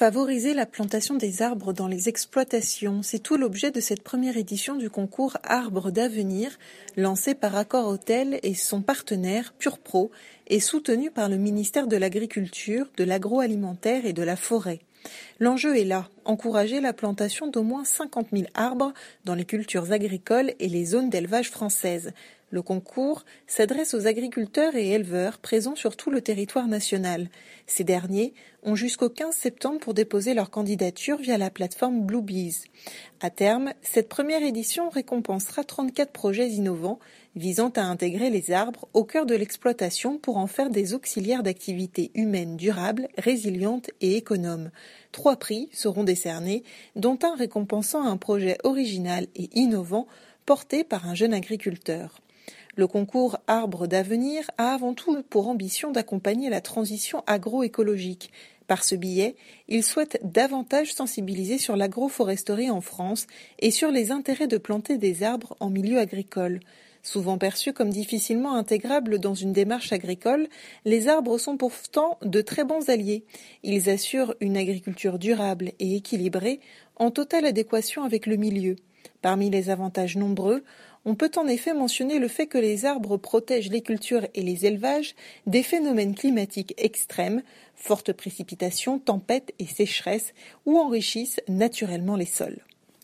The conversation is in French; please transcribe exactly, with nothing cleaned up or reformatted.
Favoriser la plantation des arbres dans les exploitations, c'est tout l'objet de cette première édition du concours Arbres d'avenir, lancé par Accor Hôtel et son partenaire PurePro et soutenu par le ministère de l'Agriculture, de l'Agroalimentaire et de la Forêt. L'enjeu est là, encourager la plantation d'au moins cinquante mille arbres dans les cultures agricoles et les zones d'élevage françaises. Le concours s'adresse aux agriculteurs et éleveurs présents sur tout le territoire national. Ces derniers ont jusqu'au quinze septembre pour déposer leur candidature via la plateforme Bluebees. À terme, cette première édition récompensera trente-quatre projets innovants visant à intégrer les arbres au cœur de l'exploitation pour en faire des auxiliaires d'activités humaines durables, résilientes et économes. Trois prix seront décernés, dont un récompensant un projet original et innovant porté par un jeune agriculteur. Le concours Arbres d'avenir a avant tout pour ambition d'accompagner la transition agroécologique. Par ce biais, il souhaite davantage sensibiliser sur l'agroforesterie en France et sur les intérêts de planter des arbres en milieu agricole. Souvent perçus comme difficilement intégrables dans une démarche agricole, les arbres sont pourtant de très bons alliés. Ils assurent une agriculture durable et équilibrée, en totale adéquation avec le milieu. Parmi les avantages nombreux, on peut en effet mentionner le fait que les arbres protègent les cultures et les élevages des phénomènes climatiques extrêmes, fortes précipitations, tempêtes et sécheresses, ou enrichissent naturellement les sols.